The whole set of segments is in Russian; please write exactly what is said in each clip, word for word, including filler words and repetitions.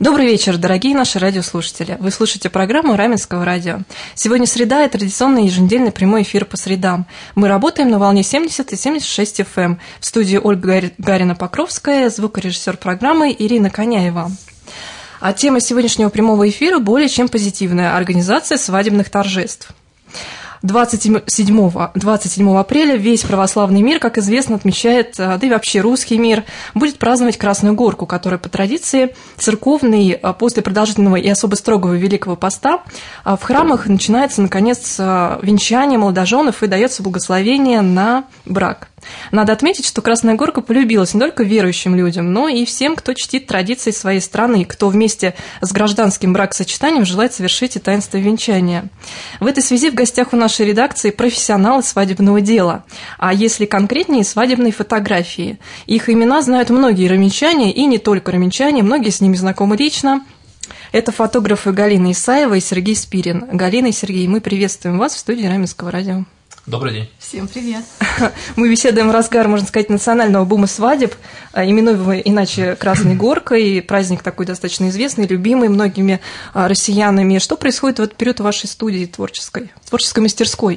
Добрый вечер, дорогие наши радиослушатели. Вы слушаете программу Раменского радио. Сегодня среда и традиционный еженедельный прямой эфир по средам. Мы работаем на волне семьдесят и семьдесят шесть эф эм. В студии Ольга Гарина-Покровская, звукорежиссер программы Ирина Коняева. А тема сегодняшнего прямого эфира более чем позитивная – организация свадебных торжеств. двадцать седьмого апреля весь православный мир, как известно, отмечает, да и вообще русский мир, будет праздновать Красную Горку, которая по традиции церковной после продолжительного и особо строгого Великого Поста в храмах начинается, наконец, венчание молодоженов и дается благословение на брак. Надо отметить, что Красная Горка полюбилась не только верующим людям, но и всем, кто чтит традиции своей страны, кто вместе с гражданским бракосочетанием желает совершить и таинство венчания. В этой связи в гостях у нашей редакции профессионалы свадебного дела, а если конкретнее, свадебной фотографии. Их имена знают многие рамичане, и не только рамичане, многие с ними знакомы лично. Это фотографы Галина Исаева и Сергей Спирин. Галина и Сергей, мы приветствуем вас в студии Раменского радио. Добрый день. Всем привет. Мы беседуем в разгар, можно сказать, национального бума свадеб, именуемого иначе Красной Горкой, праздник такой достаточно известный, любимый многими россиянами. Что происходит в этот период в вашей студии творческой, творческой мастерской?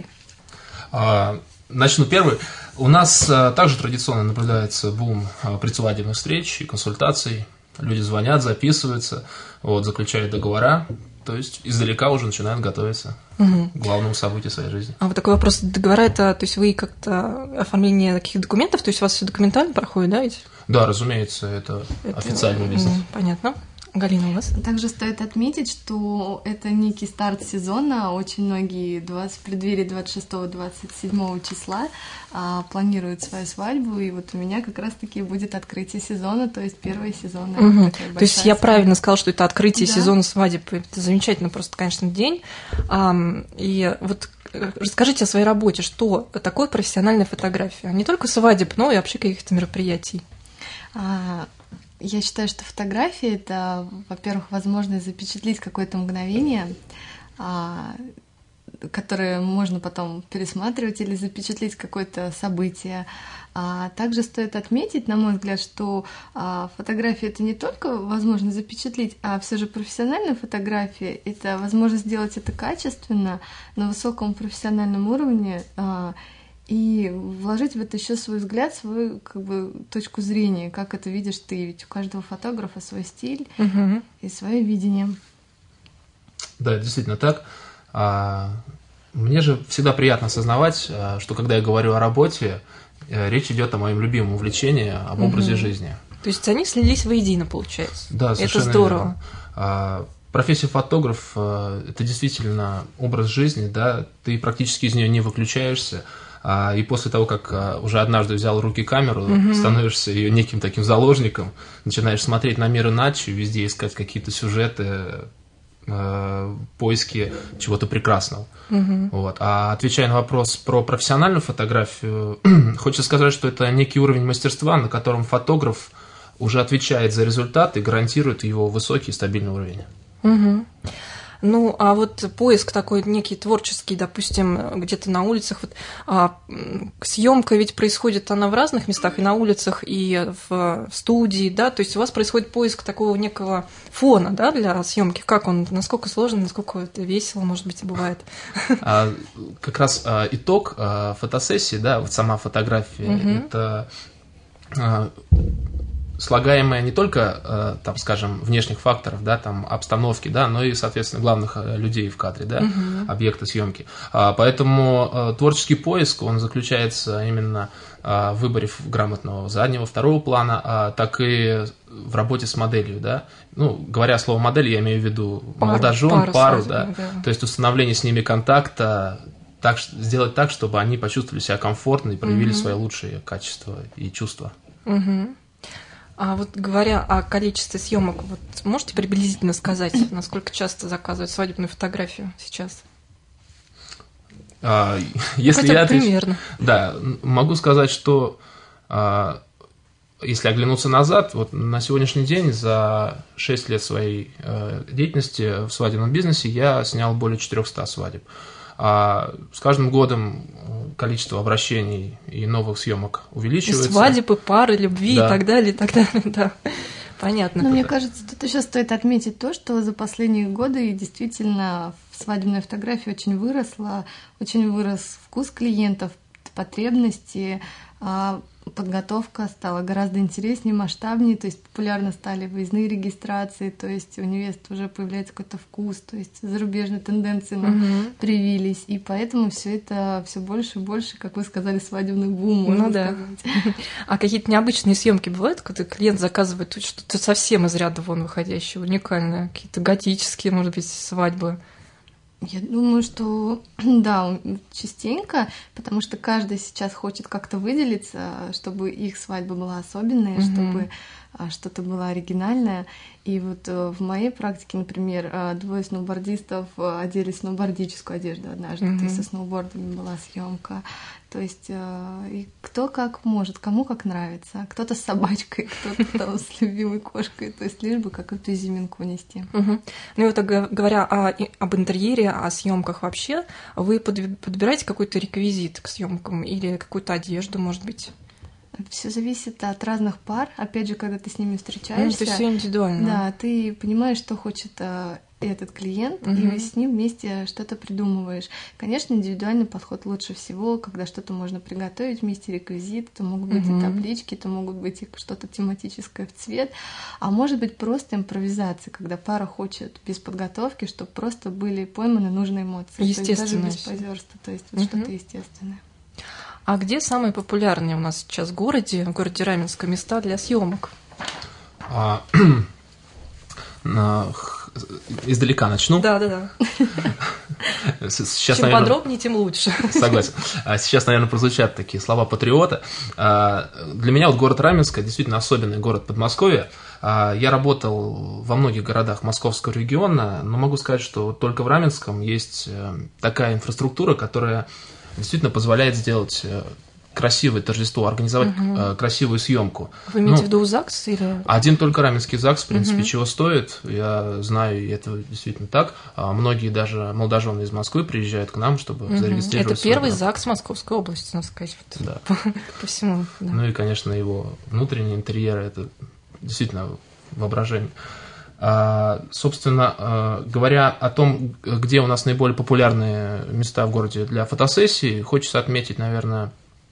Начну первый. У нас также традиционно наблюдается бум предсвадебных встреч и консультаций. Люди звонят, записываются, вот, заключают договора. То есть издалека уже начинают готовиться угу. к главному событию своей жизни. А вот такой вопрос. Договора – это, то есть вы как-то оформление таких документов, то есть у вас все документально проходит, да, ведь? Да, разумеется, это, это официальный бизнес. Понятно. Галина, у вас? Также стоит отметить, что это некий старт сезона. Очень многие в преддверии двадцать шестого — двадцать седьмого числа а, планируют свою свадьбу, и вот у меня как раз-таки будет открытие сезона, то есть первый сезон. Угу. То есть я правильно сказала, что это открытие да. сезона свадеб. Это замечательно просто, конечно, день. А, и вот расскажите о своей работе, что такое профессиональная фотография? Не только свадеб, но и вообще каких-то мероприятий. А, Я считаю, что фотография — это, во-первых, возможность запечатлеть какое-то мгновение, которое можно потом пересматривать, или запечатлеть какое-то событие. А также стоит отметить, на мой взгляд, что фотография — это не только возможность запечатлеть, а все же профессиональная фотография — это возможность сделать это качественно, на высоком профессиональном уровне, и вложить в это еще свой взгляд, свою как бы точку зрения, как это видишь ты. Ведь у каждого фотографа свой стиль угу. и свое видение. Да, действительно так. Мне же всегда приятно осознавать, что когда я говорю о работе, речь идет о моем любимом увлечении, об образе угу. жизни. То есть они слились воедино, получается. Да, совершенно это здорово. Верно. Профессия фотограф – это действительно образ жизни, да, ты практически из нее не выключаешься. И после того, как уже однажды взял в руки камеру, угу. становишься ее неким таким заложником, начинаешь смотреть на мир иначе, везде искать какие-то сюжеты, поиски чего-то прекрасного. Угу. Вот. А отвечая на вопрос про профессиональную фотографию, хочется сказать, что это некий уровень мастерства, на котором фотограф уже отвечает за результат и гарантирует его высокий и стабильный уровень. Угу. Ну, а вот поиск такой некий творческий, допустим, где-то на улицах, вот, а, съемка ведь происходит она в разных местах, и на улицах, и в студии, да, то есть у вас происходит поиск такого некого фона, да, для съемки. Как он, насколько сложно, насколько это весело, может быть, и бывает? А, как раз а, итог а, фотосессии, да, вот сама фотография, угу. это а, слагаемое не только, там, скажем, внешних факторов, да, там, обстановки, да, но и, соответственно, главных людей в кадре, да, uh-huh. объекта съемки. Поэтому творческий поиск, он заключается именно в выборе грамотного заднего, второго плана, так и в работе с моделью, да. Ну, говоря слово модель, я имею в виду пару, молодожен, пару, пару сразу, да, да, то есть установление с ними контакта, так, сделать так, чтобы они почувствовали себя комфортно и проявили uh-huh. свои лучшие качества и чувства. Uh-huh. А вот говоря о количестве съемок, вот можете приблизительно сказать, насколько часто заказывают свадебную фотографию сейчас? А, если Хотя я бы примерно. Да, могу сказать, что а, если оглянуться назад, вот на сегодняшний день за шесть лет своей а, деятельности в свадебном бизнесе я снял более четырехсот свадеб. А с каждым годом количество обращений и новых съемок увеличивается. И свадеб, и пары, любви, да. и так далее, и так далее, да. Понятно. Но мне кажется, тут еще стоит отметить то, что за последние годы действительно в свадебной фотографии очень выросло, очень вырос вкус клиентов, потребности, подготовка стала гораздо интереснее, масштабнее, то есть популярны стали выездные регистрации, то есть у невест уже появляется какой-то вкус, то есть зарубежные тенденции нам угу. привились, и поэтому все это все больше и больше, как вы сказали, свадебный бум, можно ну, да. сказать. А какие-то необычные съемки бывают, когда клиент заказывает что-то совсем из ряда вон выходящее, уникальное, какие-то готические, может быть, свадьбы? Я думаю, что да, частенько, потому что каждый сейчас хочет как-то выделиться, чтобы их свадьба была особенная, mm-hmm. чтобы что-то было оригинальное. И вот в моей практике, например, двое сноубордистов одели сноубордическую одежду однажды, mm-hmm. то есть со сноубордами была съемка. То есть и кто как может, кому как нравится. Кто-то с собачкой, кто-то там с любимой кошкой. То есть лишь бы какую-то изюминку внести. Угу. Ну и вот говоря о, об интерьере, о съемках вообще, вы подбираете какой-то реквизит к съемкам или какую-то одежду, может быть? Все зависит от разных пар. Опять же, когда ты с ними встречаешься, ну, это все индивидуально. Да, ты понимаешь, что хочет этот клиент, угу. и вы с ним вместе что-то придумываешь. Конечно, индивидуальный подход лучше всего, когда что-то можно приготовить вместе, реквизит, это могут быть угу. и таблички, это могут быть и что-то тематическое в цвет, а может быть просто импровизация, когда пара хочет без подготовки, чтобы просто были пойманы нужные эмоции. Естественно. То есть даже без позерства, то есть вот угу. что-то естественное. А где самые популярные у нас сейчас в городе, в городе Раменском, места для съемок? А, издалека начну. Да, да, да. Сейчас, Чем наверное, подробнее, тем лучше. Согласен. Сейчас, наверное, прозвучат такие слова патриота. Для меня вот город Раменск действительно особенный город Подмосковья. Я работал во многих городах Московского региона, но могу сказать, что только в Раменском есть такая инфраструктура, которая действительно позволяет сделать красивое торжество, организовать угу. красивую съемку. Вы имеете ну, в виду ЗАГС? Или... Один только Раменский ЗАГС, в принципе, угу. чего стоит. Я знаю, и это действительно так. Многие даже молодожены из Москвы приезжают к нам, чтобы угу. зарегистрировать. Это первый ЗАГС Московской области, надо сказать. Вот, да. по, по всему. Да. Ну и, конечно, его внутренний интерьер, это действительно воображение. А, собственно, а, говоря о том, где у нас наиболее популярные места в городе для фотосессий, хочется отметить, наверное,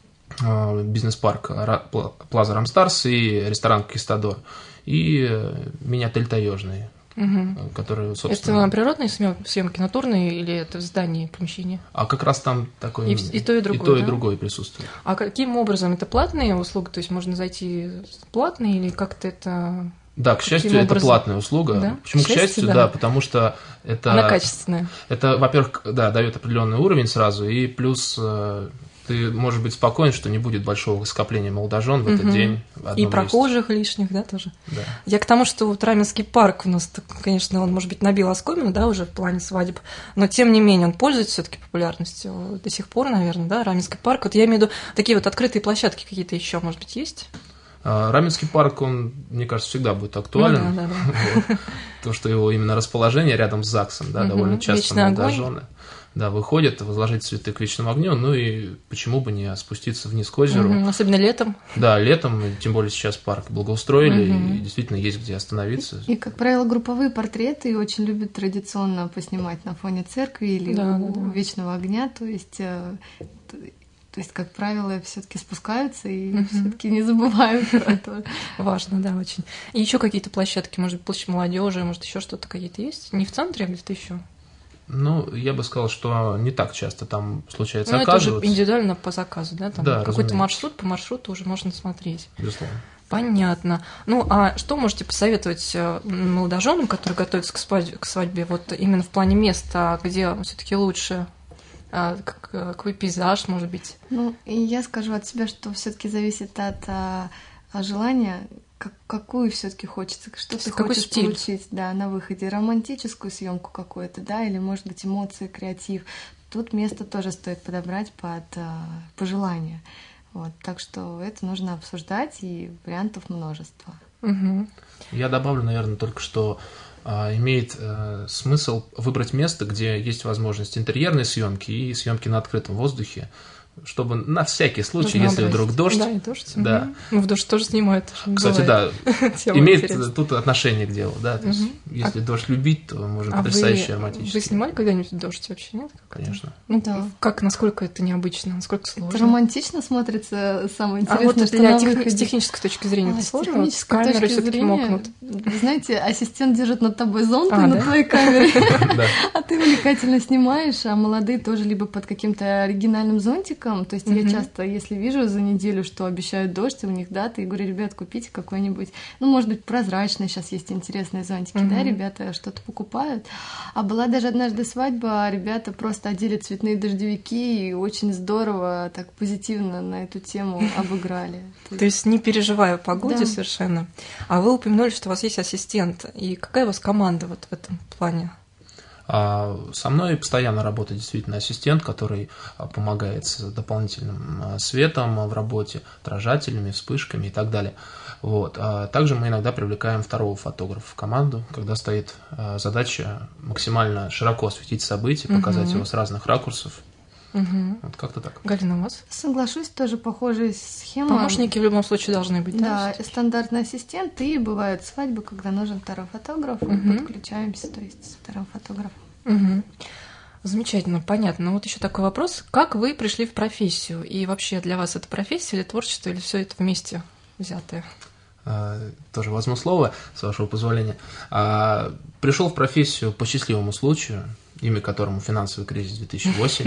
бизнес-парк Плаза Рамстарс и ресторан Кистадор, и мини-отель Таежный, угу. который, собственно... Это природные съемки, натурные, или это в здании помещения? А как раз там такое... И, и то, и другое, и то, да? и другое присутствует. А каким образом? Это платные услуги? То есть можно зайти платные или как-то это... Да, к счастью, Каким это образом? Платная услуга. Да? Почему к счастью? К счастью, да. да, потому что это... Она качественная. Это, во-первых, да, дает определенный уровень сразу, и плюс ты можешь быть спокоен, что не будет большого скопления молодожен в этот угу. день. В и прохожих месте. лишних, да, тоже. Да. Я к тому, что вот Раменский парк у нас, конечно, он, может быть, набил оскомину, да, уже в плане свадеб, но тем не менее он пользуется все-таки популярностью до сих пор, наверное, да, Раменский парк. Вот я имею в виду такие вот открытые площадки какие-то еще, может быть, есть? Раменский парк, он, мне кажется, всегда будет актуален. Ну, да, да, да. Вот. То, что его именно расположение рядом с ЗАГСом, да, угу. довольно часто молодожены да, выходят, возложить цветы к вечному огню, ну и почему бы не спуститься вниз к озеру. Угу. Особенно летом. Да, летом, тем более сейчас парк благоустроили, угу. и действительно есть где остановиться. И, как правило, групповые портреты очень любят традиционно поснимать на фоне церкви или да, у да, да. вечного огня, то есть... То есть, как правило, все-таки спускаются и uh-huh. все-таки не забывают про это. Важно, да, очень. И еще какие-то площадки, может быть, площадь молодежи, может, еще что-то какие-то есть? Не в центре, а где-то еще? Ну, я бы сказал, что не так часто там случается ну, оказываться. Это уже индивидуально по заказу, да? Там да, какой-то разумеется. маршрут, по маршруту уже можно смотреть. Безусловно. Понятно. Ну, а что можете посоветовать молодоженам, которые готовятся к свадьбе, к свадьбе вот именно в плане места, где все-таки лучше? Какой пейзаж, может быть? Ну, и я скажу от себя, что все-таки зависит от а, желания, как, какую все-таки хочется, что ты какой хочешь стиль? Получить, да, на выходе, романтическую съемку какую-то, да, или, может быть, эмоции, креатив. Тут место тоже стоит подобрать под а, пожелания. Вот, так что это нужно обсуждать, и вариантов множество. Угу. Я добавлю, наверное, только что имеет э, смысл выбрать место, где есть возможность интерьерной съемки и съемки на открытом воздухе. чтобы на всякий случай, Нужно если обрезать. вдруг дождь. Да, и дождь. Да. Угу. Ну, в дождь тоже снимают. Кстати, бывает. да, имеет интересно. Тут отношение к делу, да. То есть, угу. если а... дождь любить, то можно а потрясающе вы, романтически. Вы снимали когда-нибудь дождь вообще, нет? Конечно. Ну, да. Как, насколько это необычно, насколько сложно? Это романтично смотрится, самое интересное, а вот что для на тех... выходе... с технической точки зрения а, это сложно? С технической камеры точки все-таки зрения, мокнут. Вы знаете, ассистент держит над тобой зонт а, на да? твоей камере, а ты увлекательно снимаешь, а молодые тоже либо под каким-то оригинальным зонтиком. То есть я часто, если вижу за неделю, что обещают дождь, и у них даты, и говорю, ребят, купите какой-нибудь, ну, может быть, прозрачный, сейчас есть интересные зонтики, да, ребята что-то покупают. А была даже однажды свадьба, ребята просто одели цветные дождевики и очень здорово, так позитивно на эту тему обыграли. То есть не переживая о погоде да. совершенно. А вы упомянули, что у вас есть ассистент. И какая у вас команда вот в этом плане? Со мной постоянно работает действительно ассистент, который помогает с дополнительным светом в работе, отражателями, вспышками и так далее. Вот. Также мы иногда привлекаем второго фотографа в команду, когда стоит задача максимально широко осветить события, показать угу. его с разных ракурсов. Угу. Вот как-то так. Галина, у вас? Соглашусь, тоже похожая схема. Помощники в любом случае должны быть. Да, да стандартный ассистент, и бывают свадьбы, когда нужен второй фотограф, угу. мы подключаемся, то есть с вторым фотографом. Угу. Замечательно, понятно. Но вот еще такой вопрос. Как вы пришли в профессию? И вообще для вас это профессия или творчество, или все это вместе взятое? А, тоже возьму слово, с вашего позволения. А, пришел в профессию по счастливому случаю, имя которому финансовый кризис две тысячи восемь.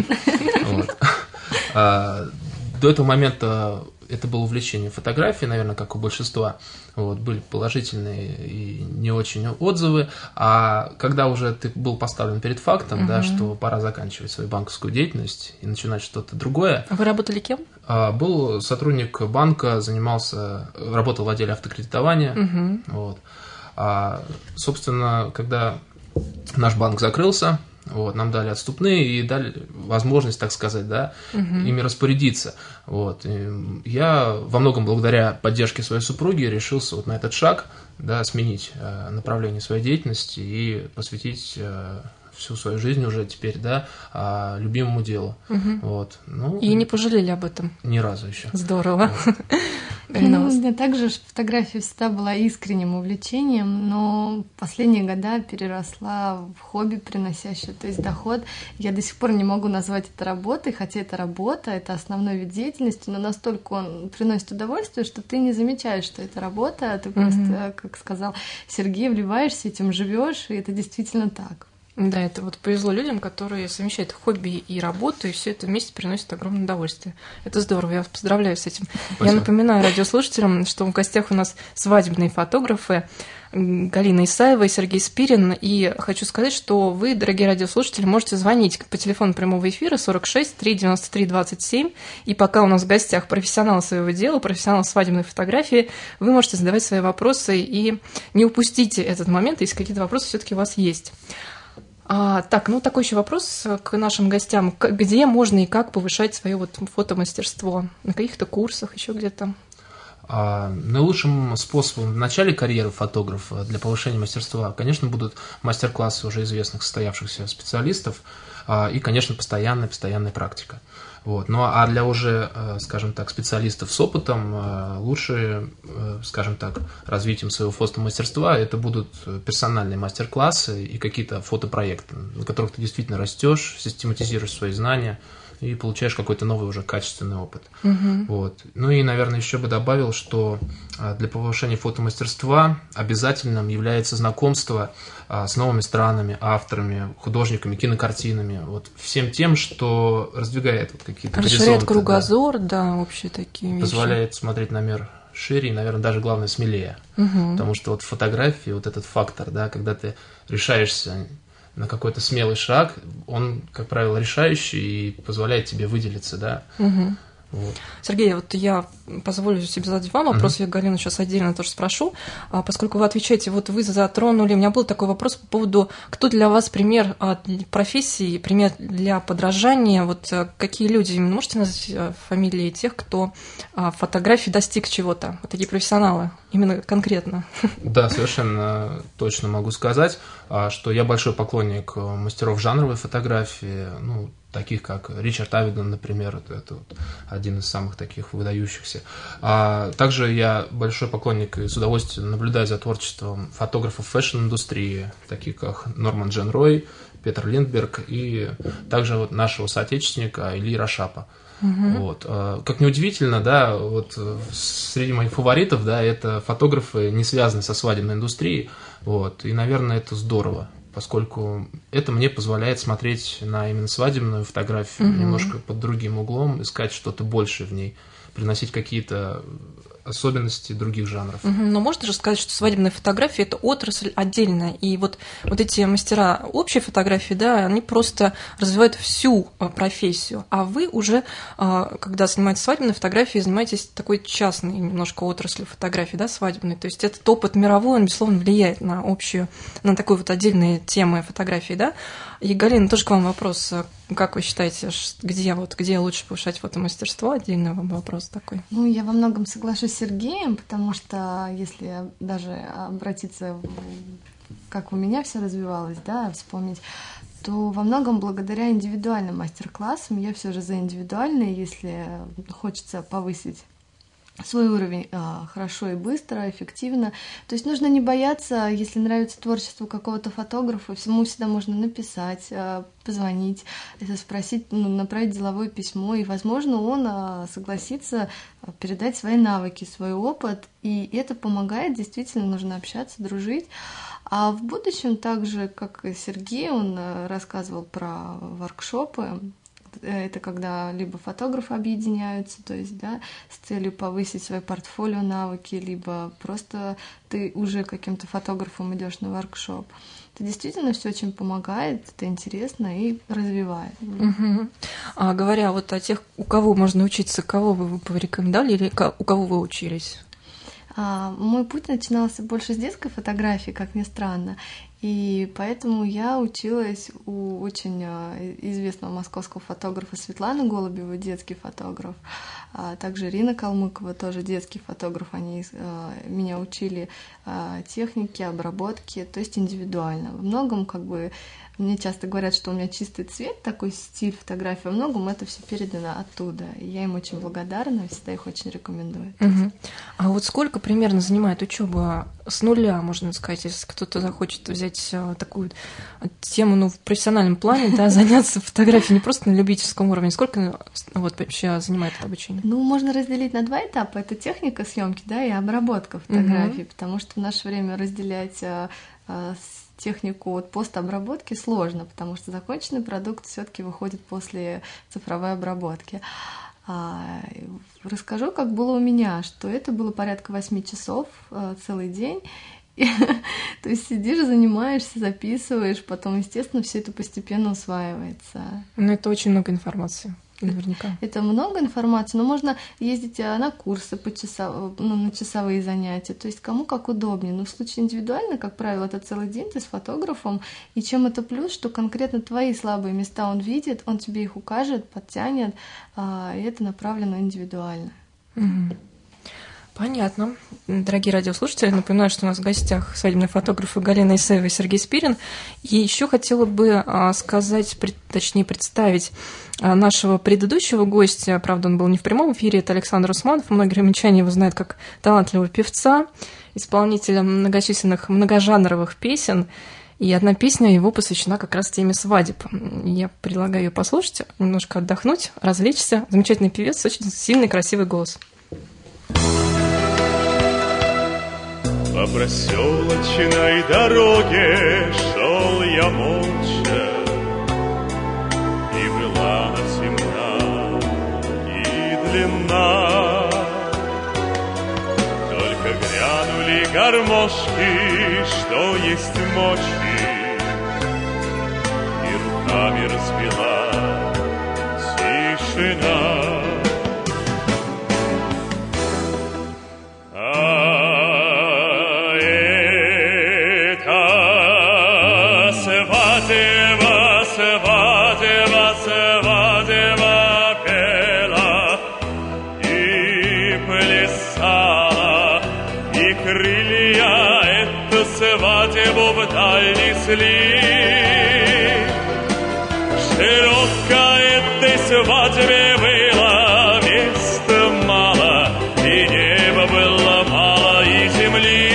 До этого момента это было увлечение фотографией, наверное, как у большинства. Вот, были положительные и не очень отзывы. А когда уже ты был поставлен перед фактом, uh-huh. да, что пора заканчивать свою банковскую деятельность и начинать что-то другое. А вы работали кем? Был сотрудник банка, занимался, работал в отделе автокредитования. Uh-huh. Вот. А, собственно, когда наш банк закрылся, вот, нам дали отступные и дали возможность, так сказать, да, угу. ими распорядиться. Вот. И я во многом благодаря поддержке своей супруги решился вот на этот шаг, да, сменить э, направление своей деятельности и посвятить э, всю свою жизнь уже теперь, да, э, любимому делу. Угу. Вот. Ну, и не пожалели об этом? Ни разу еще. Здорово. Вот. Ну, у меня также фотография всегда была искренним увлечением, но последние года переросла в хобби, приносящее, то есть доход. Я до сих пор не могу назвать это работой, хотя это работа, это основной вид деятельности, но настолько он приносит удовольствие, что ты не замечаешь, что это работа, ты mm-hmm. просто, как сказал Сергей, вливаешься, этим живешь, и это действительно так. Да, это вот повезло людям, которые совмещают хобби и работу, и все это вместе приносит огромное удовольствие. Это здорово, я вас поздравляю с этим. Спасибо. Я напоминаю радиослушателям, что в гостях у нас свадебные фотографы Галина Исаева и Сергей Спирин. И хочу сказать, что вы, дорогие радиослушатели, можете звонить по телефону прямого эфира сорок шесть три девяносто три двадцать семь. И пока у нас в гостях профессионал своего дела, профессионал свадебной фотографии, вы можете задавать свои вопросы и не упустите этот момент, если какие-то вопросы все-таки у вас есть. А, так, ну такой еще вопрос к нашим гостям. Где можно и как повышать свое вот фотомастерство? На каких-то курсах, еще где-то? А, наилучшим способом в начале карьеры фотографа для повышения мастерства, конечно, будут мастер-классы уже известных состоявшихся специалистов а, и, конечно, постоянная, постоянная практика. Вот. Ну а для уже, скажем так, специалистов с опытом лучше, скажем так, развитием своего фотомастерства это будут персональные мастер-классы и какие-то фотопроекты, на которых ты действительно растешь, систематизируешь свои знания и получаешь какой-то новый уже качественный опыт. Угу. Вот. Ну и, наверное, еще бы добавил, что для повышения фотомастерства обязательным является знакомство с новыми странами, авторами, художниками, кинокартинами, вот всем тем, что раздвигает вот какие-то горизонты. Расширяет кругозор, да, да, вообще такие вещи. Позволяет смотреть на мир шире и, наверное, даже главное, смелее. Угу. Потому что вот в фотографии вот этот фактор, да, когда ты решаешься на какой-то смелый шаг, он, как правило, решающий и позволяет тебе выделиться, да. Угу. Вот. Сергей, вот я позволю себе задать вам вопрос, uh-huh. я Галину сейчас отдельно тоже спрошу, поскольку вы отвечаете, вот вы затронули, у меня был такой вопрос по поводу, кто для вас пример профессии, пример для подражания, вот какие люди, можете назвать фамилии тех, кто в фотографии достиг чего-то, вот такие профессионалы, именно конкретно? Да, совершенно точно могу сказать, что я большой поклонник мастеров жанровой фотографии, ну, таких как Ричард Авигдон, например, это вот один из самых таких выдающихся. А также я большой поклонник и с удовольствием наблюдаю за творчеством фотографов фэшн-индустрии, таких как Норман Джен Рой, Петр Линдберг и также вот нашего соотечественника Ильи Рашапа. Угу. Вот. Как неудивительно, да, вот среди моих фаворитов, да, это фотографы, не связанные со свадебной индустрией, вот, и, наверное, это здорово, поскольку это мне позволяет смотреть на именно свадебную фотографию угу. немножко под другим углом, искать что-то большее в ней, приносить какие-то особенности других жанров. Угу, но можно же сказать, что свадебная фотография – это отрасль отдельная, и вот, вот эти мастера общей фотографии, да, они просто развивают всю профессию, а вы уже, когда занимаетесь свадебной фотографией, занимаетесь такой частной немножко отраслью фотографии, да, свадебной, то есть этот опыт мировой, он, безусловно, влияет на общую, на такой вот отдельные темы фотографии, да. И, Галина, тоже к вам вопрос. Как вы считаете, где, вот, где лучше повышать фотомастерство? Отдельный вам вопрос такой. Ну, я во многом соглашусь с Сергеем, потому что если даже обратиться, в, как у меня все развивалось, да, вспомнить, то во многом благодаря индивидуальным мастер-классам, я все же за индивидуальные, если хочется повысить свой уровень а, хорошо и быстро, эффективно. То есть нужно не бояться, если нравится творчество какого-то фотографа, ему всегда можно написать, а, позвонить, спросить, ну, направить деловое письмо, и, возможно, он а, согласится передать свои навыки, свой опыт, и это помогает, действительно, нужно общаться, дружить. А в будущем, так же, как и Сергей, он рассказывал про воркшопы. Это когда либо фотографы объединяются, то есть, да, с целью повысить свое портфолио, навыки, либо просто ты уже каким-то фотографом идешь на воркшоп. Это действительно все очень помогает, это интересно и развивает. Угу. А говоря вот о тех, у кого можно учиться, кого вы бы порекомендовали или у кого вы учились? А, мой путь начинался больше с детской фотографии, как ни странно. И поэтому я училась у очень известного московского фотографа Светланы Голубевой, детский фотограф, а также Ирина Калмыкова, тоже детский фотограф. Они меня учили технике, обработке, то есть индивидуально. Во многом, как бы, мне часто говорят, что у меня чистый цвет, такой стиль фотографии, во многом это все передано оттуда. И я им очень благодарна, всегда их очень рекомендую. Угу. А вот сколько примерно занимает учеба с нуля, можно сказать, если кто-то захочет взять такую тему, ну, в профессиональном плане, да, заняться фотографией не просто на любительском уровне. Сколько вот вообще занимает это обучение? Ну, можно разделить на два этапа. Это техника съемки, да, и обработка фотографий, угу. потому что в наше время разделять а, а, технику от постобработки сложно, потому что законченный продукт все-таки выходит после цифровой обработки. А, расскажу, как было у меня, что это было порядка восьми часов а, целый день. То есть сидишь, занимаешься, записываешь, потом, естественно, все это постепенно усваивается. Ну, это очень много информации, наверняка. Это много информации, но можно ездить на курсы по часов... ну, на часовые занятия, то есть кому как удобнее. Но в случае индивидуально, как правило, это целый день ты с фотографом, и чем это плюс, что конкретно твои слабые места он видит, он тебе их укажет, подтянет, и это направлено индивидуально. Угу. Понятно. Дорогие радиослушатели, напоминаю, что у нас в гостях свадебные фотографы Галина Исаева и Сергей Спирин. И еще хотела бы сказать, точнее представить нашего предыдущего гостя. Правда, он был не в прямом эфире, это Александр Усманов. Многие ремичане его знают как талантливого певца, исполнителя многочисленных многожанровых песен. И одна песня его посвящена как раз теме свадеб. Я предлагаю ее послушать, немножко отдохнуть, развлечься. Замечательный певец, очень сильный, красивый голос. По проселочной дороге шел я молча, и была она темна и длинна. Только грянули гармошки, что есть мочи, и руками разбила тишина. Свадебу вдаль несли. Широкая свадьбе было места мало, и неба было мало, и земли.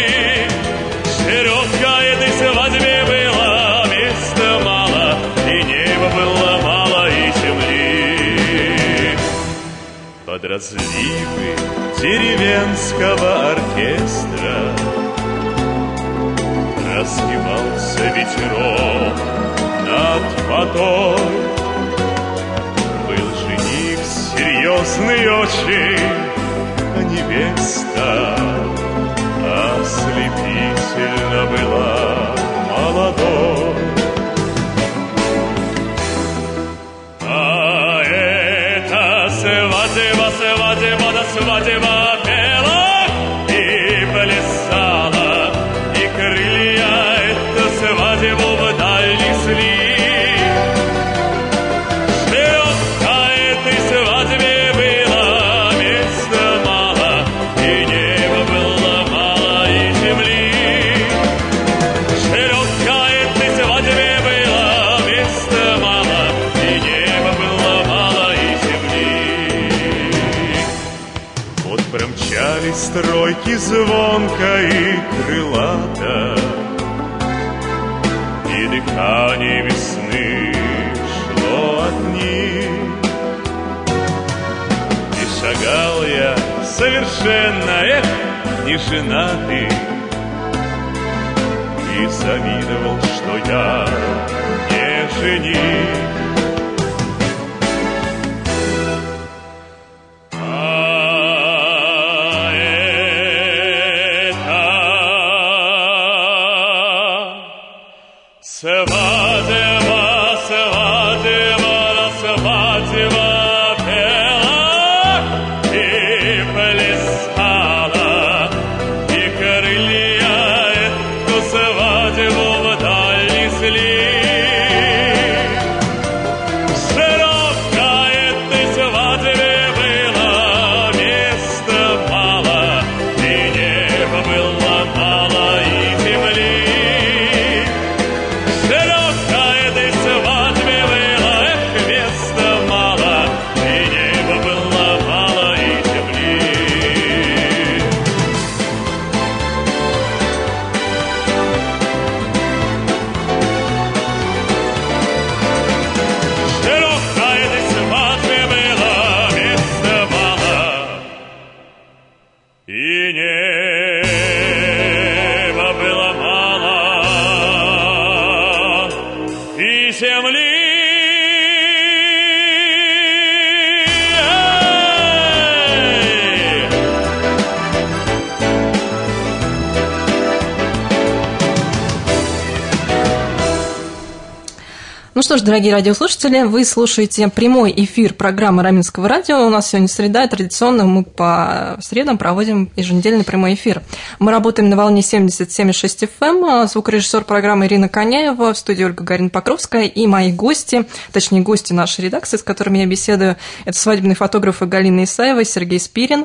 Широкой этой свадьбе было места мало, и неба было мало, и земли. Под разливы деревенского оркестра распевался ветерок над водой. Был жених серьезный очень, а невеста ослепительно была молодой. А эта свадьба, свадьба, да свадьба пела и плясала, и крылья эту свадьбу вдаль несли. Стройки звонко и крылато, и дыхание весны шло от них. И шагал я совершенно, эх, не женатый, и завидовал, что я не жених. Свадьба, свадьба, свадьба пела и плясала, и крылья эту свадьбу вдаль несли. Широкой этой свадьбе было места мало, и неба было мало, и земли. Ну что ж, дорогие радиослушатели, вы слушаете прямой эфир программы Раменского радио. У нас сегодня среда, и традиционно мы по средам проводим еженедельный прямой эфир. Мы работаем на волне семьдесят семь и шесть эф эм. Звукорежиссер программы Ирина Коняева, в студии Ольга Гарина-Покровская, и мои гости, точнее гости нашей редакции, с которыми я беседую, это свадебные фотографы Галина Исаева и Сергей Спирин.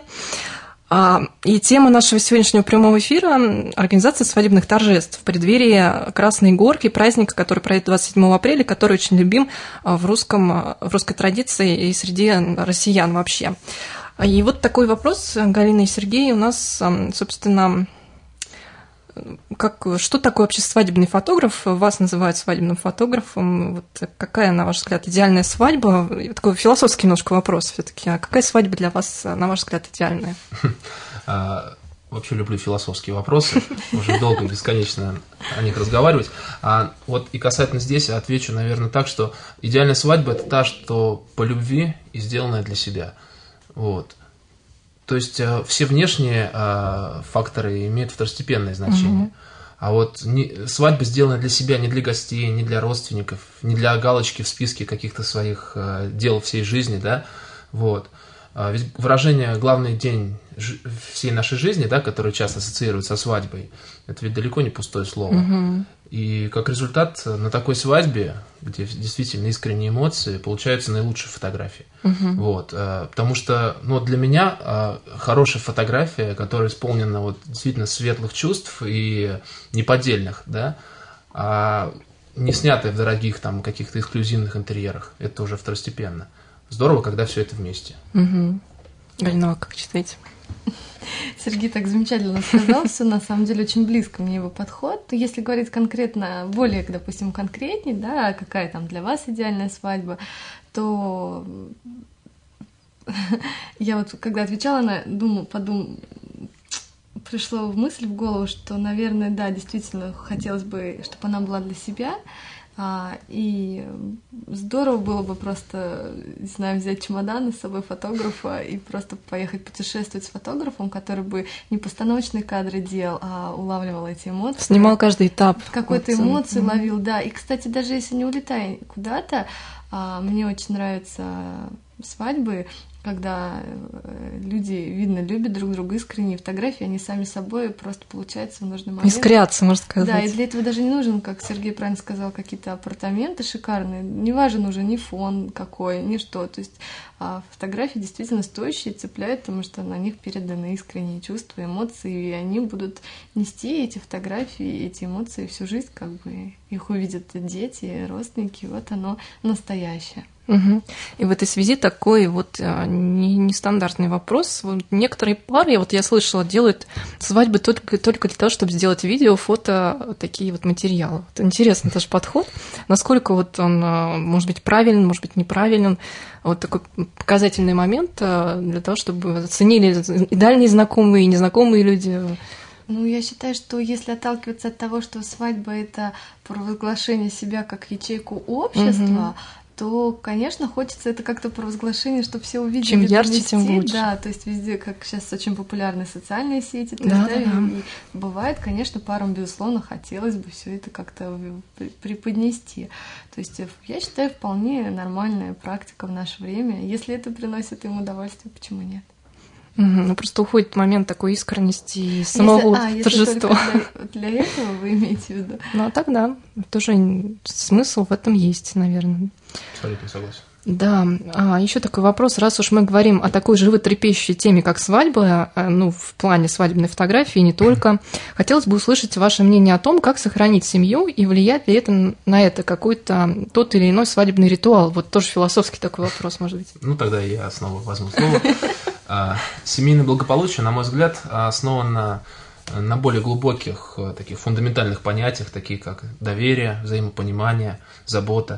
И тема нашего сегодняшнего прямого эфира – организация свадебных торжеств в преддверии Красной Горки, праздника, который пройдет двадцать седьмого апреля, который очень любим в, русском, в русской традиции и среди россиян вообще. И вот такой вопрос, Галина и Сергей, у нас, собственно, как, что такое вообще свадебный фотограф? Вас называют свадебным фотографом. Вот какая, на ваш взгляд, идеальная свадьба? Такой философский немножко вопрос все-таки. А какая свадьба для вас, на ваш взгляд, идеальная? Вообще люблю философские вопросы. Уже долго, бесконечно о них разговаривать. А вот и касательно здесь отвечу, наверное, так, что идеальная свадьба – это та, что по любви и сделанная для себя. Вот. То есть все внешние факторы имеют второстепенное значение. Mm-hmm. А вот не, свадьба сделана для себя, не для гостей, не для родственников, не для галочки в списке каких-то своих дел всей жизни, да, вот. Ведь выражение «главный день всей нашей жизни», да, которое часто ассоциируется со свадьбой, это ведь далеко не пустое слово. Mm-hmm. И как результат на такой свадьбе, где действительно искренние эмоции, получаются наилучшие фотографии. Uh-huh. Вот, потому что ну, для меня хорошая фотография, которая исполнена вот, действительно светлых чувств и неподдельных, да, не снятое в дорогих там каких-то эксклюзивных интерьерах. Это уже второстепенно. Здорово, когда все это вместе. Угу. Галина, а как считаете? Сергей так замечательно сказал, все на самом деле очень близко мне его подход. Если говорить конкретно, более, допустим, конкретнее, да, какая там для вас идеальная свадьба, то я вот когда отвечала на, думала, подумала, пришло в мысль в голову, что, наверное, да, действительно хотелось бы, чтобы она была для себя. А, и здорово было бы просто, не знаю, взять чемоданы с собой фотографа и просто поехать путешествовать с фотографом, который бы не постановочные кадры делал, а улавливал эти эмоции. Снимал каждый этап. Какой-то вот, эмоцию mm-hmm. ловил, да. И, кстати, даже если не улетай куда-то, а, мне очень нравятся свадьбы, когда люди, видно, любят друг друга, искренние фотографии, они сами собой просто получаются в нужный момент. Искрятся, можно сказать. Да, и для этого даже не нужен, как Сергей правильно сказал, какие-то апартаменты шикарные. Не важен уже ни фон какой, ни что. То есть а фотографии действительно стоящие, цепляют, потому что на них переданы искренние чувства, эмоции, и они будут нести эти фотографии, эти эмоции всю жизнь, как бы их увидят дети, родственники, вот оно настоящее. Угу. И в этой связи такой вот нестандартный вопрос. Вот некоторые пары, вот я слышала, делают свадьбы только, только для того, чтобы сделать видео, фото, такие вот материалы. Вот интересный тоже подход. Насколько вот он, может быть, правильный, может быть, неправильный. Вот такой показательный момент для того, чтобы оценили и дальние знакомые, и незнакомые люди. Ну, я считаю, что если отталкиваться от того, что свадьба — это провозглашение себя как ячейку общества, угу. то, конечно, хочется это как-то провозглашение, чтобы все увидели. Чем ярче, донести. Тем лучше. Да, то есть везде, как сейчас очень популярны социальные сети, то да, есть, да, да, и, да. и бывает, конечно, парам, безусловно, хотелось бы все это как-то преподнести. То есть я считаю, вполне нормальная практика в наше время. Если это приносит им удовольствие, почему нет? Угу, ну просто уходит момент такой искренности и самого если, а, торжества. Для, для этого вы имеете в виду? Ну, а тогда тоже смысл в этом есть, наверное. Абсолютно согласен. Да, а еще такой вопрос, раз уж мы говорим о такой животрепещущей теме, как свадьба, ну, в плане свадебной фотографии, не только, хотелось бы услышать ваше мнение о том, как сохранить семью и влияет ли это на это какой-то тот или иной свадебный ритуал. Вот тоже философский такой вопрос, может быть. Ну, тогда я снова возьму слово. Семейное благополучие, на мой взгляд, основано на более глубоких, таких фундаментальных понятиях, такие как доверие, взаимопонимание, забота.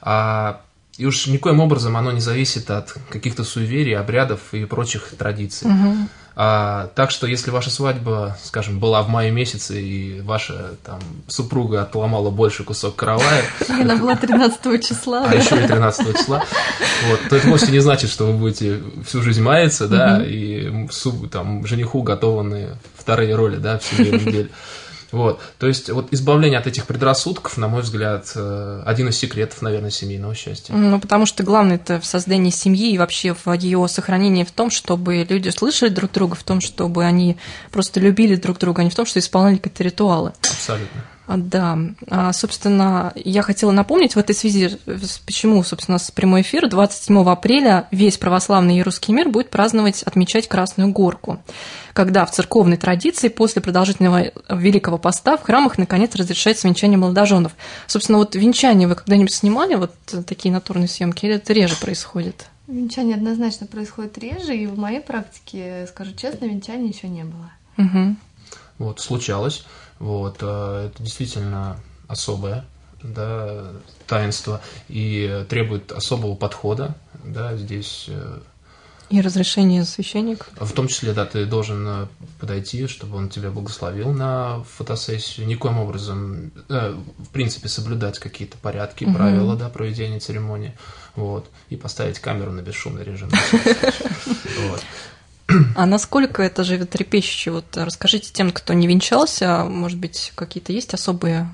И уж никоим образом оно не зависит от каких-то суеверий, обрядов и прочих традиций. Угу. А, так что если ваша свадьба, скажем, была в мае месяце, и ваша там супруга отломала больше кусок каравая... Она была тринадцатого числа. А еще и тринадцатого числа. Вот, то это вовсе не значит, что вы будете всю жизнь маяться, да, и там жениху готованы вторые роли, да, в семейном деле. Вот, то есть вот избавление от этих предрассудков, на мой взгляд, один из секретов, наверное, семейного счастья. Ну, потому что главное это в создании семьи и вообще в ее сохранении в том, чтобы люди слышали друг друга, в том, чтобы они просто любили друг друга, а не в том, что исполняли какие-то ритуалы. Абсолютно. Да, собственно, я хотела напомнить в этой связи, почему, собственно, у нас прямой эфир двадцать седьмого апреля весь православный и русский мир будет праздновать, отмечать Красную Горку, когда в церковной традиции после продолжительного Великого Поста в храмах наконец разрешается венчание молодоженов. Собственно, вот венчание вы когда-нибудь снимали, вот такие натурные съемки, или это реже происходит? Венчание однозначно происходит реже, и в моей практике, скажу честно, венчания еще не было. Угу. Вот, случалось. Вот, это действительно особое, да, таинство и требует особого подхода, да, здесь. И разрешение священника? В том числе, да, ты должен подойти, чтобы он тебя благословил на фотосессию, никоим образом, в принципе, соблюдать какие-то порядки, угу. правила, да, проведения церемонии, вот, и поставить камеру на бесшумный режим. Вот. А насколько это животрепещуще? Вот расскажите тем, кто не венчался, может быть, какие-то есть особые,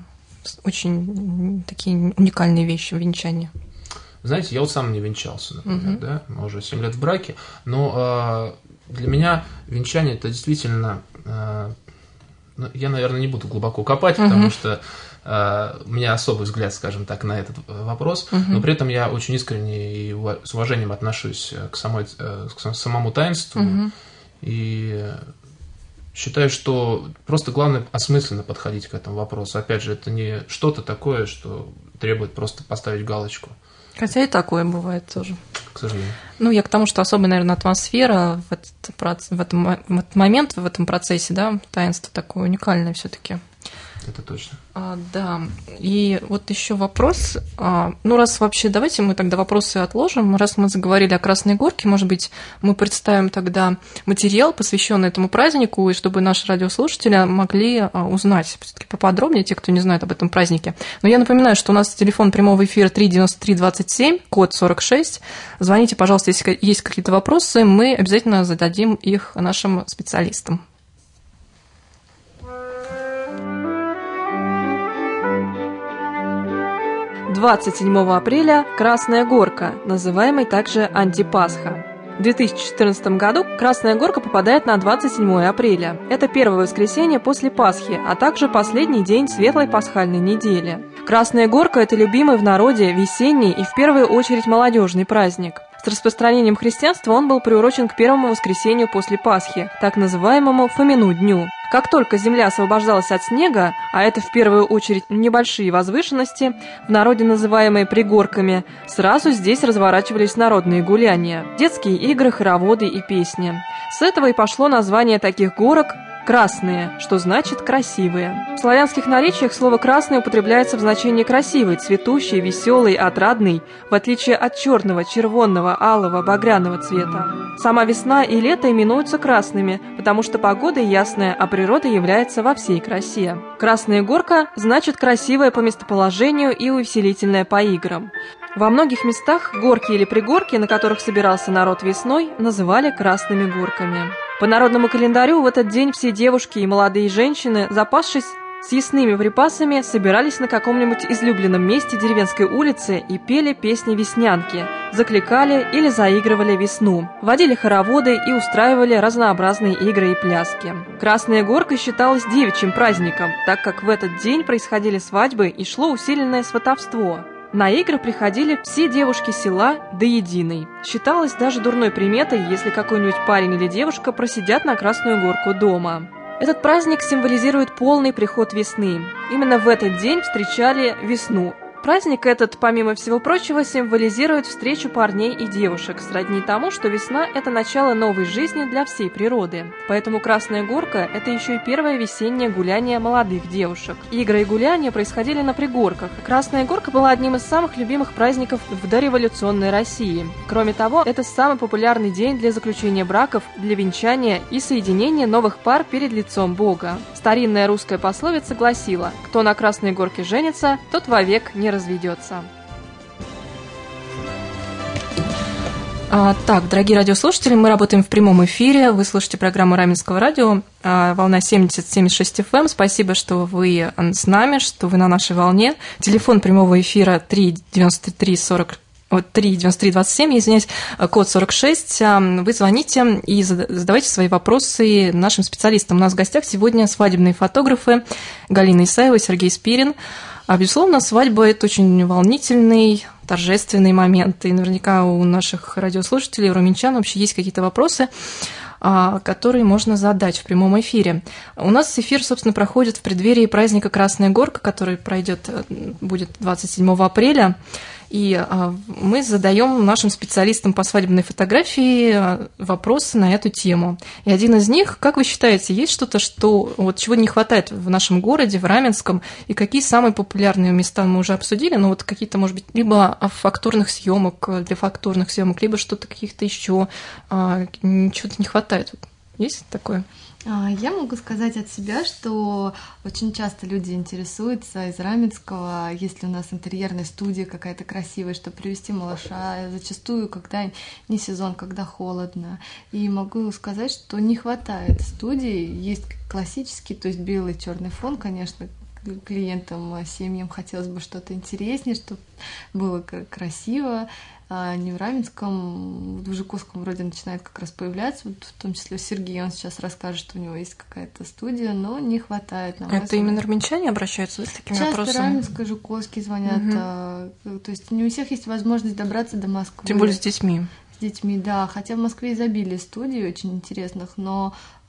очень такие уникальные вещи в венчании? Знаете, я вот сам не венчался, например, uh-huh. да, мы уже семь лет в браке, но э, для меня венчание это действительно, э, ну, я, наверное, не буду глубоко копать, uh-huh. потому что э, у меня особый взгляд, скажем так, на этот вопрос, uh-huh. но при этом я очень искренне и с уважением отношусь к, самой, к самому таинству, uh-huh. и считаю, что просто главное осмысленно подходить к этому вопросу. Опять же, это не что-то такое, что требует просто поставить галочку. Хотя и такое бывает тоже. К сожалению. Ну, я к тому, что особая, наверное, атмосфера в этот, в этом, в этот момент, в этом процессе, да, таинство такое уникальное все-таки. Это точно. А, да. И вот еще вопрос. А, ну, раз вообще, давайте мы тогда вопросы отложим. Раз мы заговорили о Красной Горке, может быть, мы представим тогда материал, посвященный этому празднику, и чтобы наши радиослушатели могли узнать все-таки поподробнее, те, кто не знает об этом празднике. Но я напоминаю, что у нас телефон прямого эфира три девяносто три двадцать семь, код сорок шесть. Звоните, пожалуйста, если есть какие-то вопросы, мы обязательно зададим их нашим специалистам. двадцать седьмого апреля – Красная Горка, называемый также Антипасха. В две тысячи четырнадцатом году Красная Горка попадает на двадцать седьмое апреля. Это первое воскресенье после Пасхи, а также последний день светлой пасхальной недели. Красная Горка – это любимый в народе весенний и в первую очередь молодежный праздник. С распространением христианства он был приурочен к первому воскресенью после Пасхи, так называемому Фомину дню. Как только земля освобождалась от снега, а это в первую очередь небольшие возвышенности, в народе называемые пригорками, сразу здесь разворачивались народные гуляния, детские игры, хороводы и песни. С этого и пошло название таких горок «красные», что значит «красивые». В славянских наречиях слово «красный» употребляется в значении «красивый», «цветущий», «веселый», «отрадный», в отличие от черного, червонного, алого, багряного цвета. Сама весна и лето именуются красными, потому что погода ясная, а природа является во всей красе. Красная Горка значит «красивая по местоположению» и «увеселительная по играм». Во многих местах горки или пригорки, на которых собирался народ весной, называли красными горками. По народному календарю в этот день все девушки и молодые женщины, запасшись съестными припасами, собирались на каком-нибудь излюбленном месте деревенской улицы и пели песни веснянки, закликали или заигрывали весну, водили хороводы и устраивали разнообразные игры и пляски. Красная Горка считалась девичьим праздником, так как в этот день происходили свадьбы и шло усиленное сватовство. На игры приходили все девушки села до единой. Считалось даже дурной приметой, если какой-нибудь парень или девушка просидят на Красную Горку дома. Этот праздник символизирует полный приход весны. Именно в этот день встречали весну. Праздник этот, помимо всего прочего, символизирует встречу парней и девушек, сродни тому, что весна – это начало новой жизни для всей природы. Поэтому Красная Горка – это еще и первое весеннее гуляние молодых девушек. Игры и гуляния происходили на пригорках. Красная Горка была одним из самых любимых праздников в дореволюционной России. Кроме того, это самый популярный день для заключения браков, для венчания и соединения новых пар перед лицом Бога. Старинная русская пословица гласила: «Кто на Красной Горке женится, тот вовек не разведется». А, так, дорогие радиослушатели, мы работаем в прямом эфире. Вы слушаете программу Раменского радио, а, волна семьдесят семьдесят шесть эф эм. Спасибо, что вы с нами, что вы на нашей волне. Телефон прямого эфира три девяносто три сорок Вот три девяносто три двадцать семь, извиняюсь, код сорок шесть. Вы звоните и задавайте свои вопросы нашим специалистам. У нас в гостях сегодня свадебные фотографы Галина Исаева и Сергей Спирин. А, безусловно, свадьба – это очень волнительный, торжественный момент. И наверняка у наших радиослушателей, у румынчан вообще есть какие-то вопросы, которые можно задать в прямом эфире. У нас эфир, собственно, проходит в преддверии праздника Красная Горка, который пройдет, будет двадцать седьмого апреля. И мы задаем нашим специалистам по свадебной фотографии вопросы на эту тему. И один из них: как вы считаете, есть что-то, что, вот, чего не хватает в нашем городе, в Раменском, и какие самые популярные места мы уже обсудили, но вот какие-то, может быть, либо фактурных съемок, для фактурных съемок, либо что-то каких-то еще, чего-то не хватает. Есть такое? Я могу сказать от себя, что очень часто люди интересуются из Раменского, есть ли у нас интерьерная студия какая-то красивая, чтобы привезти малыша, зачастую, когда не сезон, когда холодно. И могу сказать, что не хватает студий, есть классический, то есть белый, черный фон, конечно, клиентам, семьям хотелось бы что-то интереснее, чтобы было красиво. А не в Раменском, в Жуковском вроде начинает как раз появляться, вот в том числе Сергей, он сейчас расскажет, что у него есть какая-то студия, но не хватает. На Это именно раменчане обращаются с такими часто вопросами? Часто Раменское, Жуковский звонят, угу. а, то есть не у всех есть возможность добраться до Москвы. Тем более с детьми. С детьми, да, хотя в Москве изобилие студий очень интересных, но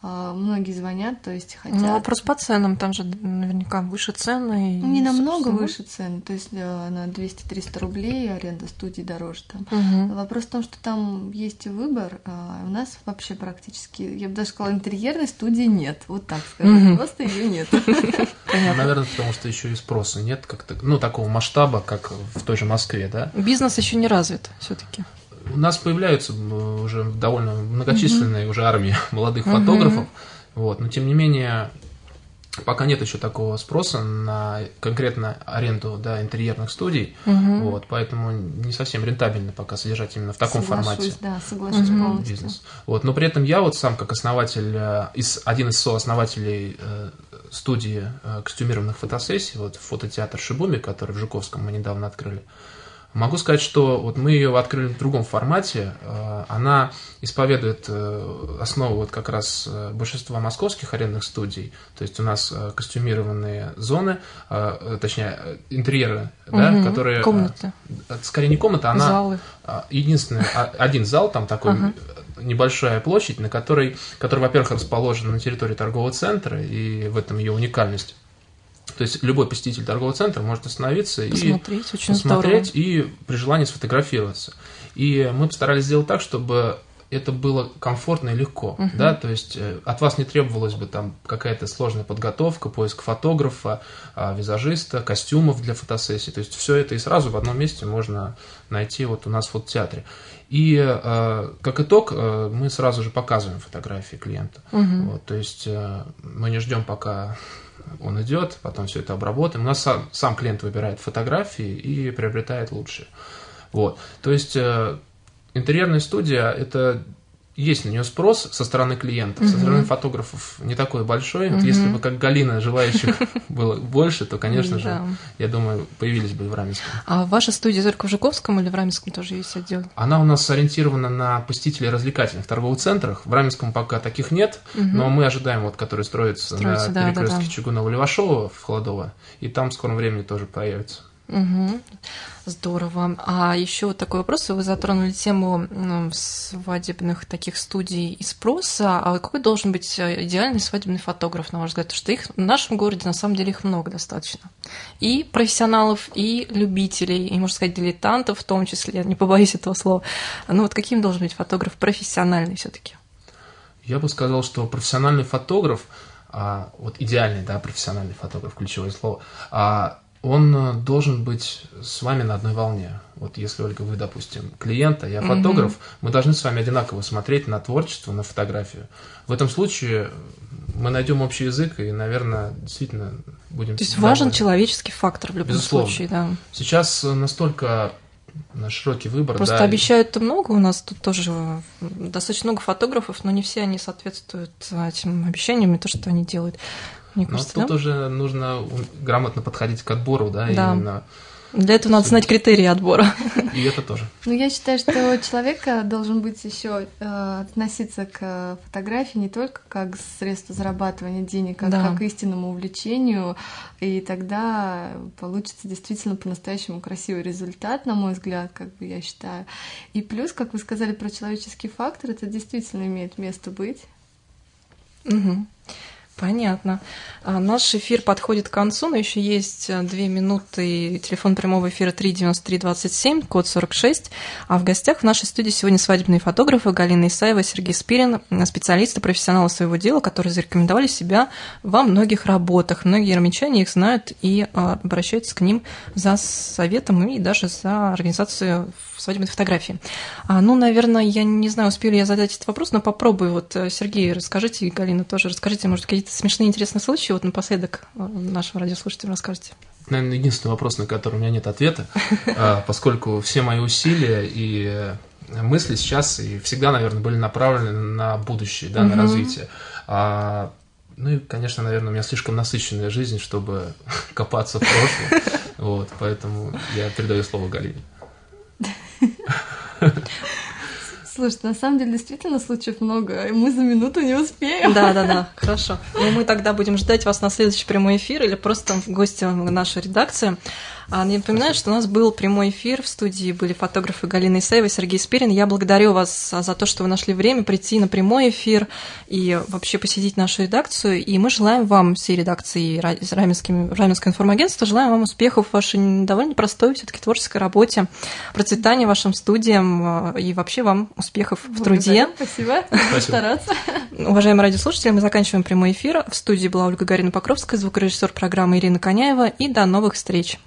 многие звонят, то есть хотят... Ну, вопрос по ценам, там же наверняка выше цены. Не намного выше цены, то есть на двести-триста рублей, аренда студии дороже там. Угу. Вопрос в том, что там есть выбор, а у нас вообще практически, я бы даже сказала, интерьерной студии нет, вот так скажем, угу. Просто ее нет. Наверное, потому что еще и спроса нет, как-то, ну, такого масштаба, как в той же Москве, да? Бизнес еще не развит все-таки. У нас появляются уже довольно многочисленные mm-hmm. уже армии молодых mm-hmm. фотографов, вот, но тем не менее пока нет еще такого спроса на конкретно аренду, да, интерьерных студий, mm-hmm. вот, поэтому не совсем рентабельно пока содержать именно в таком соглашусь, формате. Да, соглашусь mm-hmm. полностью. Бизнес. Вот, но при этом я вот сам как основатель, из, один из сооснователей э, студии э, костюмированных фотосессий, вот фототеатр Шибуми, который в Жуковском мы недавно открыли. Могу сказать, что вот мы ее открыли в другом формате. Она исповедует основу вот как раз большинства московских арендных студий. То есть у нас костюмированные зоны, точнее интерьеры, угу. да, которые... Комнаты. Скорее не комната, она... Залы. Единственный, один зал, там такой... Ага. Небольшая площадь, на которой, который, во-первых, расположен на территории торгового центра, и в этом ее уникальность. То есть любой посетитель торгового центра может остановиться посмотреть, и очень посмотреть здорово. И при желании сфотографироваться. И мы постарались сделать так, чтобы это было комфортно и легко. Uh-huh. Да? То есть от вас не требовалась бы там какая-то сложная подготовка, поиск фотографа, визажиста, костюмов для фотосессии. То есть все это и сразу в одном месте можно найти вот у нас в фототеатре. И э, как итог, э, мы сразу же показываем фотографии клиента. Uh-huh. Вот, то есть э, мы не ждем, пока он идет, потом все это обработаем. У нас сам, сам клиент выбирает фотографии и приобретает лучшие. Вот. То есть э, интерьерная студия, это есть на нее спрос со стороны клиентов, uh-huh. со стороны фотографов не такой большой. Uh-huh. Вот если бы, как Галина, желающих было больше, то, конечно же, я думаю, появились бы и в Раменском. А ваша студия только в Жуковском или в Раменском тоже есть отдел? Она у нас ориентирована на посетителей развлекательных торговых центрах. В Раменском пока таких нет, uh-huh. но мы ожидаем, вот, который строится, строится на да, перекрестке да, да. Чугунова-Левашова в Холодово, и там в скором времени тоже появится. Угу. Здорово. А еще вот такой вопрос. Вы затронули тему ну, свадебных таких студий и спроса. А какой должен быть идеальный свадебный фотограф, на ваш взгляд? Потому что их в нашем городе на самом деле их много достаточно. И профессионалов, и любителей, и, можно сказать, дилетантов в том числе, не побоюсь этого слова. Ну вот каким должен быть фотограф профессиональный все-таки? Я бы сказал, что профессиональный фотограф, а, вот идеальный, да, профессиональный фотограф, ключевое слово, а, он должен быть с вами на одной волне. Вот если, Ольга, вы, допустим, клиент, а я фотограф, mm-hmm. мы должны с вами одинаково смотреть на творчество, на фотографию. В этом случае мы найдем общий язык и, наверное, действительно будем... То есть довольны. Важен человеческий фактор в любом Безусловно. случае, да. Сейчас настолько широкий выбор. Просто да. обещают-то много, у нас тут тоже достаточно много фотографов, но не все они соответствуют этим обещаниям и то, что они делают. Мне кажется, Но тут да? уже нужно грамотно подходить к отбору, да, да. именно. Для этого надо знать критерии отбора. И это тоже. Ну, я считаю, что человек должен быть еще э, относиться к фотографии не только как средство зарабатывания денег, а да. как к истинному увлечению, и тогда получится действительно по-настоящему красивый результат, на мой взгляд, как бы я считаю. И плюс, как вы сказали про человеческий фактор, это действительно имеет место быть. Угу. Понятно. Наш эфир подходит к концу, но еще есть две минуты. Телефон прямого эфира три девяносто три двадцать семь, код сорок шесть. А в гостях в нашей студии сегодня свадебные фотографы Галина Исаева, Сергей Спирин, специалисты, профессионалы своего дела, которые зарекомендовали себя во многих работах. Многие ярмичане их знают и обращаются к ним за советом и даже за организацию свадебной фотографии. А, ну, наверное, я не знаю, успею ли я задать этот вопрос, но попробую. Вот, Сергей, расскажите, и Галина тоже расскажите, может, какие-то смешные, интересные случаи вот напоследок нашим радиослушателям расскажете. Наверное, единственный вопрос, на который у меня нет ответа, поскольку все мои усилия и мысли сейчас и всегда, наверное, были направлены на будущее, да, на развитие. Ну и, конечно, наверное, у меня слишком насыщенная жизнь, чтобы копаться в прошлом. Вот, поэтому я передаю слово Галине. Слушайте, на самом деле действительно случаев много, и мы за минуту не успеем. Да, да, да, хорошо. Ну, мы тогда будем ждать вас на следующий прямой эфир или просто в гости в нашу редакцию. А, напоминаю, что у нас был прямой эфир, в студии были фотографы Галина Исаева и Сергей Спирин. Я благодарю вас за то, что вы нашли время прийти на прямой эфир и вообще посетить нашу редакцию. И мы желаем вам, всей редакции Раменского информагентства, желаем вам успехов в вашей довольно непростой все-таки творческой работе, процветания вашим студиям и вообще вам успехов в труде. Спасибо. Стараться. Уважаемые радиослушатели, мы заканчиваем прямой эфир. В студии была Ольга Гарина-Покровская, звукорежиссер программы Ирина Коняева. И до новых встреч.